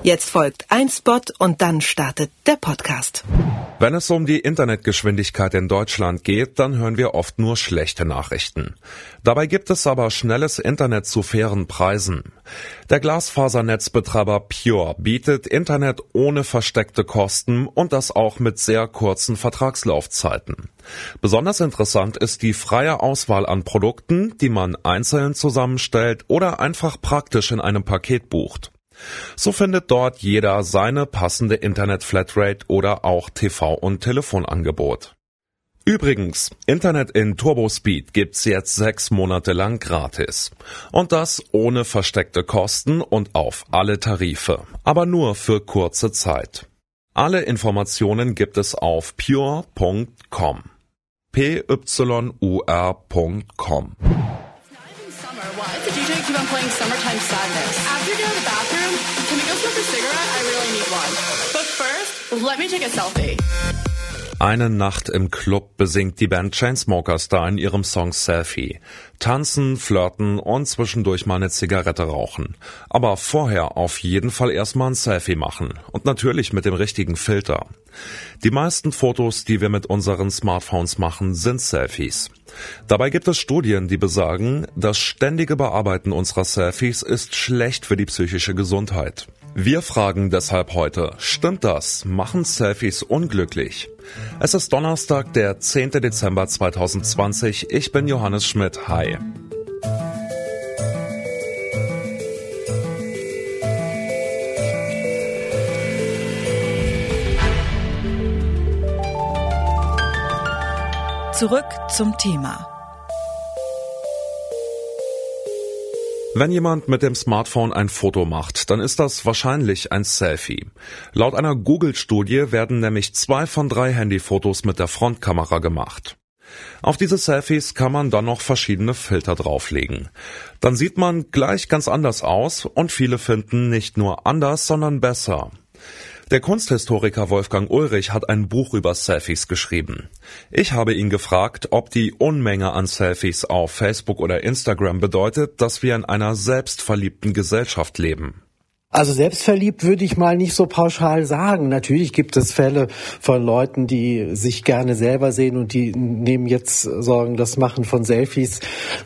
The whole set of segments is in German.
Jetzt folgt ein Spot und dann startet der Podcast. Wenn es um die Internetgeschwindigkeit in Deutschland geht, dann hören wir oft nur schlechte Nachrichten. Dabei gibt es aber schnelles Internet zu fairen Preisen. Der Glasfasernetzbetreiber Pure bietet Internet ohne versteckte Kosten und das auch mit sehr kurzen Vertragslaufzeiten. Besonders interessant ist die freie Auswahl an Produkten, die man einzeln zusammenstellt oder einfach praktisch in einem Paket bucht. So findet dort jeder seine passende Internet-Flatrate oder auch TV- und Telefonangebot. Übrigens, Internet in Turbospeed gibt's jetzt 6 Monate lang gratis. Und das ohne versteckte Kosten und auf alle Tarife, aber nur für kurze Zeit. Alle Informationen gibt es auf pure.com. pyur.com. Let me take a selfie. Eine Nacht im Club besingt die Band Chainsmokers da in ihrem Song Selfie. Tanzen, flirten und zwischendurch mal eine Zigarette rauchen. Aber vorher auf jeden Fall erstmal ein Selfie machen. Und natürlich mit dem richtigen Filter. Die meisten Fotos, die wir mit unseren Smartphones machen, sind Selfies. Dabei gibt es Studien, die besagen, das ständige Bearbeiten unserer Selfies ist schlecht für die psychische Gesundheit. Wir fragen deshalb heute, stimmt das? Machen Selfies unglücklich? Es ist Donnerstag, der 10. Dezember 2020. Ich bin Johannes Schmidt. Hi. Zurück zum Thema. Wenn jemand mit dem Smartphone ein Foto macht, dann ist das wahrscheinlich ein Selfie. Laut einer Google-Studie werden nämlich 2 von 3 Handyfotos mit der Frontkamera gemacht. Auf diese Selfies kann man dann noch verschiedene Filter drauflegen. Dann sieht man gleich ganz anders aus und viele finden nicht nur anders, sondern besser. Der Kunsthistoriker Wolfgang Ulrich hat ein Buch über Selfies geschrieben. Ich habe ihn gefragt, ob die Unmenge an Selfies auf Facebook oder Instagram bedeutet, dass wir in einer selbstverliebten Gesellschaft leben. Also selbstverliebt würde ich mal nicht so pauschal sagen. Natürlich gibt es Fälle von Leuten, die sich gerne selber sehen und die nehmen jetzt Sorgen, das Machen von Selfies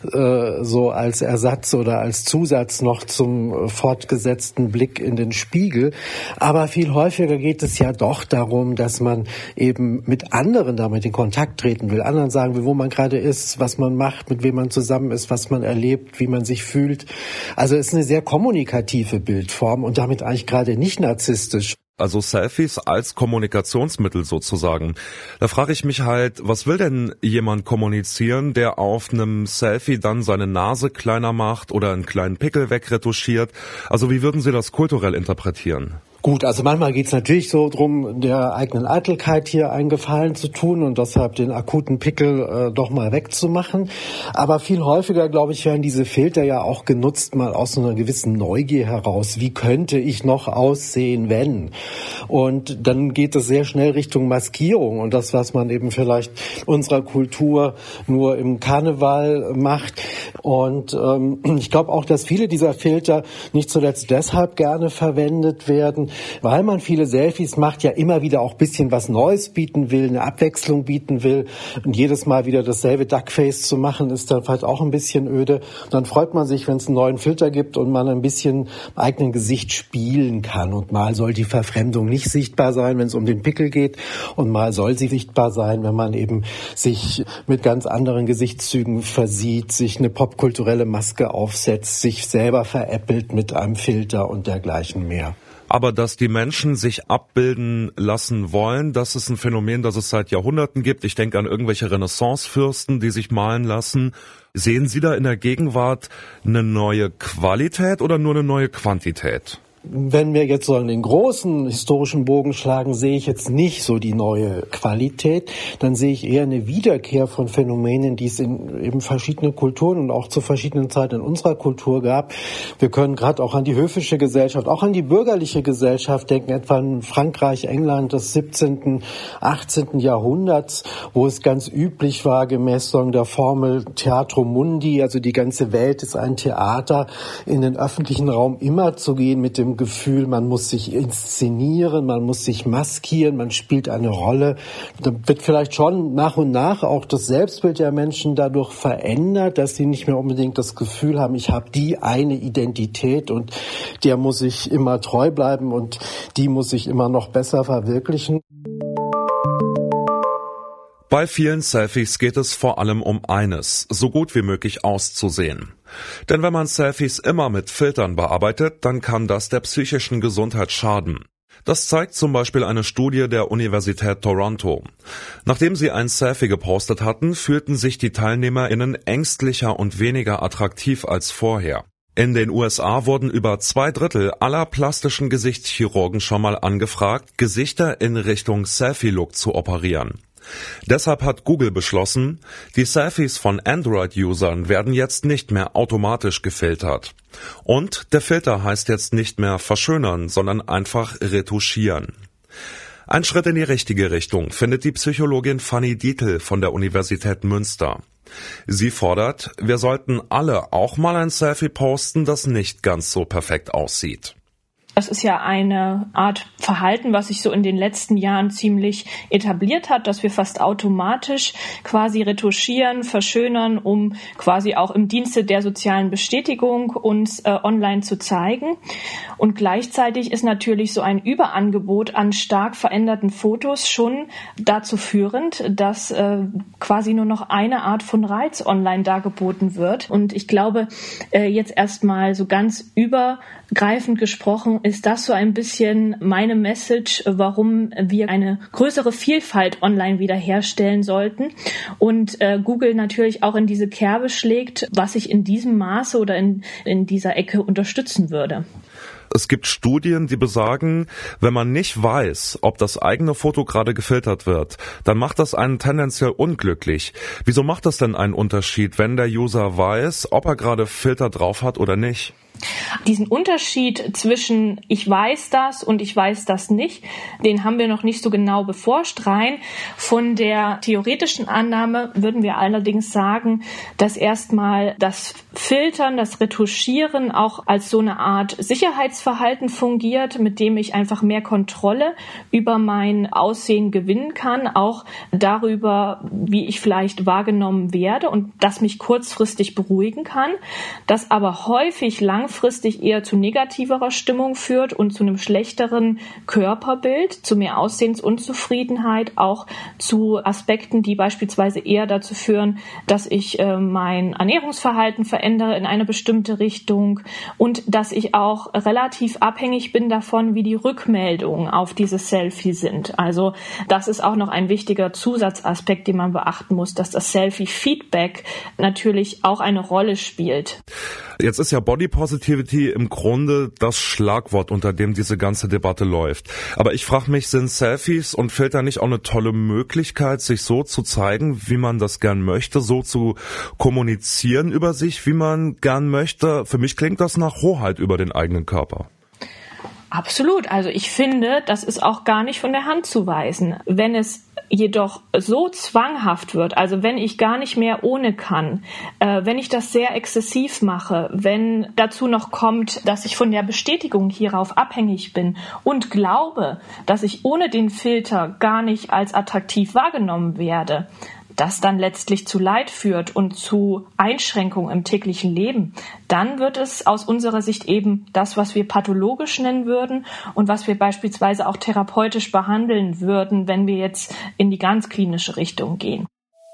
so als Ersatz oder als Zusatz noch zum fortgesetzten Blick in den Spiegel. Aber viel häufiger geht es ja doch darum, dass man eben mit anderen damit in Kontakt treten will, anderen sagen will, wo man gerade ist, was man macht, mit wem man zusammen ist, was man erlebt, wie man sich fühlt. Also es ist eine sehr kommunikative Bildform. Und damit eigentlich gerade nicht narzisstisch. Also Selfies als Kommunikationsmittel sozusagen. Da frage ich mich halt, was will denn jemand kommunizieren, der auf einem Selfie dann seine Nase kleiner macht oder einen kleinen Pickel wegretuschiert? Also wie würden Sie das kulturell interpretieren? Gut, also manchmal geht's natürlich so drum, der eigenen Eitelkeit hier einen Gefallen zu tun und deshalb den akuten Pickel doch mal wegzumachen. Aber viel häufiger, glaube ich, werden diese Filter ja auch genutzt, mal aus so einer gewissen Neugier heraus. Wie könnte ich noch aussehen, wenn? Und dann geht es sehr schnell Richtung Maskierung und das, was man eben vielleicht unserer Kultur nur im Karneval macht. Und ich glaube auch, dass viele dieser Filter nicht zuletzt deshalb gerne verwendet werden, weil man viele Selfies macht, ja immer wieder auch ein bisschen was Neues bieten will, eine Abwechslung bieten will. Und jedes Mal wieder dasselbe Duckface zu machen, ist dann vielleicht auch ein bisschen öde. Und dann freut man sich, wenn es einen neuen Filter gibt und man ein bisschen im eigenen Gesicht spielen kann. Und mal soll die Verfremdung nicht sichtbar sein, wenn es um den Pickel geht. Und mal soll sie sichtbar sein, wenn man eben sich mit ganz anderen Gesichtszügen versieht, sich eine popkulturelle Maske aufsetzt, sich selber veräppelt mit einem Filter und dergleichen mehr. Aber dass die Menschen sich abbilden lassen wollen, das ist ein Phänomen, das es seit Jahrhunderten gibt. Ich denke an irgendwelche Renaissance-Fürsten, die sich malen lassen. Sehen Sie da in der Gegenwart eine neue Qualität oder nur eine neue Quantität? Wenn wir jetzt so den großen historischen Bogen schlagen, sehe ich jetzt nicht so die neue Qualität. Dann sehe ich eher eine Wiederkehr von Phänomenen, die es in eben verschiedenen Kulturen und auch zu verschiedenen Zeiten in unserer Kultur gab. Wir können gerade auch an die höfische Gesellschaft, auch an die bürgerliche Gesellschaft denken, etwa in Frankreich, England des 17., 18. Jahrhunderts, wo es ganz üblich war, gemäß der Formel Theatrum Mundi, also die ganze Welt ist ein Theater, in den öffentlichen Raum immer zu gehen mit dem dem Gefühl, man muss sich inszenieren, man muss sich maskieren, man spielt eine Rolle. Da wird vielleicht schon nach und nach auch das Selbstbild der Menschen dadurch verändert, dass sie nicht mehr unbedingt das Gefühl haben, ich habe die eine Identität und der muss ich immer treu bleiben und die muss ich immer noch besser verwirklichen. Bei vielen Selfies geht es vor allem um eines, so gut wie möglich auszusehen. Denn wenn man Selfies immer mit Filtern bearbeitet, dann kann das der psychischen Gesundheit schaden. Das zeigt zum Beispiel eine Studie der Universität Toronto. Nachdem sie ein Selfie gepostet hatten, fühlten sich die TeilnehmerInnen ängstlicher und weniger attraktiv als vorher. In den USA wurden über 2/3 aller plastischen Gesichtschirurgen schon mal angefragt, Gesichter in Richtung Selfie-Look zu operieren. Deshalb hat Google beschlossen, die Selfies von Android-Usern werden jetzt nicht mehr automatisch gefiltert. Und der Filter heißt jetzt nicht mehr verschönern, sondern einfach retuschieren. Ein Schritt in die richtige Richtung findet die Psychologin Fanny Dietl von der Universität Münster. Sie fordert, wir sollten alle auch mal ein Selfie posten, das nicht ganz so perfekt aussieht. Das ist ja eine Art Verhalten, was sich so in den letzten Jahren ziemlich etabliert hat, dass wir fast automatisch quasi retuschieren, verschönern, um quasi auch im Dienste der sozialen Bestätigung uns online zu zeigen. Und gleichzeitig ist natürlich so ein Überangebot an stark veränderten Fotos schon dazu führend, dass quasi nur noch eine Art von Reiz online dargeboten wird. Und ich glaube, jetzt erstmal so ganz übergreifend gesprochen, ist das so ein bisschen meine Message, warum wir eine größere Vielfalt online wiederherstellen sollten und Google natürlich auch in diese Kerbe schlägt, was ich in diesem Maße oder in dieser Ecke unterstützen würde. Es gibt Studien, die besagen, wenn man nicht weiß, ob das eigene Foto gerade gefiltert wird, dann macht das einen tendenziell unglücklich. Wieso macht das denn einen Unterschied, wenn der User weiß, ob er gerade Filter drauf hat oder nicht? Diesen Unterschied zwischen ich weiß das und ich weiß das nicht, den haben wir noch nicht so genau beforscht. Rein von der theoretischen Annahme würden wir allerdings sagen, dass erstmal das Filtern, das Retuschieren auch als so eine Art Sicherheitsverhalten fungiert, mit dem ich einfach mehr Kontrolle über mein Aussehen gewinnen kann, auch darüber, wie ich vielleicht wahrgenommen werde und das mich kurzfristig beruhigen kann, das aber häufig langfristig eher zu negativerer Stimmung führt und zu einem schlechteren Körperbild, zu mehr Aussehensunzufriedenheit, auch zu Aspekten, die beispielsweise eher dazu führen, dass ich mein Ernährungsverhalten verändere in eine bestimmte Richtung und dass ich auch relativ abhängig bin davon, wie die Rückmeldungen auf dieses Selfie sind. Also das ist auch noch ein wichtiger Zusatzaspekt, den man beachten muss, dass das Selfie-Feedback natürlich auch eine Rolle spielt. Jetzt ist ja Body Positivity im Grunde das Schlagwort, unter dem diese ganze Debatte läuft. Aber ich frage mich, sind Selfies und Filter nicht auch eine tolle Möglichkeit, sich so zu zeigen, wie man das gern möchte, so zu kommunizieren über sich, wie man gern möchte? Für mich klingt das nach Hoheit über den eigenen Körper. Absolut. Also ich finde, das ist auch gar nicht von der Hand zu weisen. Wenn es jedoch so zwanghaft wird, also wenn ich gar nicht mehr ohne kann, wenn ich das sehr exzessiv mache, wenn dazu noch kommt, dass ich von der Bestätigung hierauf abhängig bin und glaube, dass ich ohne den Filter gar nicht als attraktiv wahrgenommen werde, das dann letztlich zu Leid führt und zu Einschränkungen im täglichen Leben, dann wird es aus unserer Sicht eben das, was wir pathologisch nennen würden und was wir beispielsweise auch therapeutisch behandeln würden, wenn wir jetzt in die ganz klinische Richtung gehen.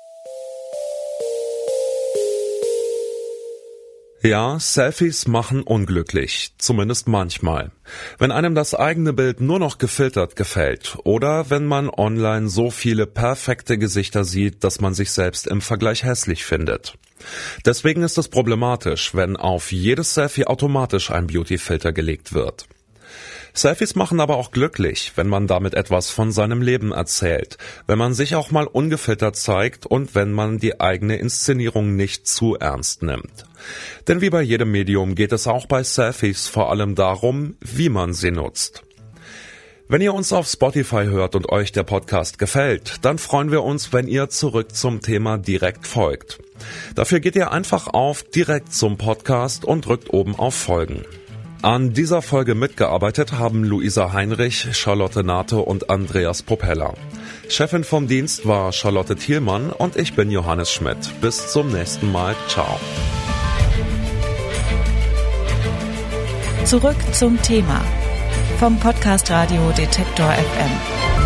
Ja, Selfies machen unglücklich, zumindest manchmal. Wenn einem das eigene Bild nur noch gefiltert gefällt oder wenn man online so viele perfekte Gesichter sieht, dass man sich selbst im Vergleich hässlich findet. Deswegen ist es problematisch, wenn auf jedes Selfie automatisch ein Beauty-Filter gelegt wird. Selfies machen aber auch glücklich, wenn man damit etwas von seinem Leben erzählt, wenn man sich auch mal ungefiltert zeigt und wenn man die eigene Inszenierung nicht zu ernst nimmt. Denn wie bei jedem Medium geht es auch bei Selfies vor allem darum, wie man sie nutzt. Wenn ihr uns auf Spotify hört und euch der Podcast gefällt, dann freuen wir uns, wenn ihr zurück zum Thema direkt folgt. Dafür geht ihr einfach auf direkt zum Podcast und drückt oben auf Folgen. An dieser Folge mitgearbeitet haben Luisa Heinrich, Charlotte Nate und Andreas Propeller. Chefin vom Dienst war Charlotte Thielmann und ich bin Johannes Schmidt. Bis zum nächsten Mal. Ciao. Zurück zum Thema vom Podcast Radio Detektor FM.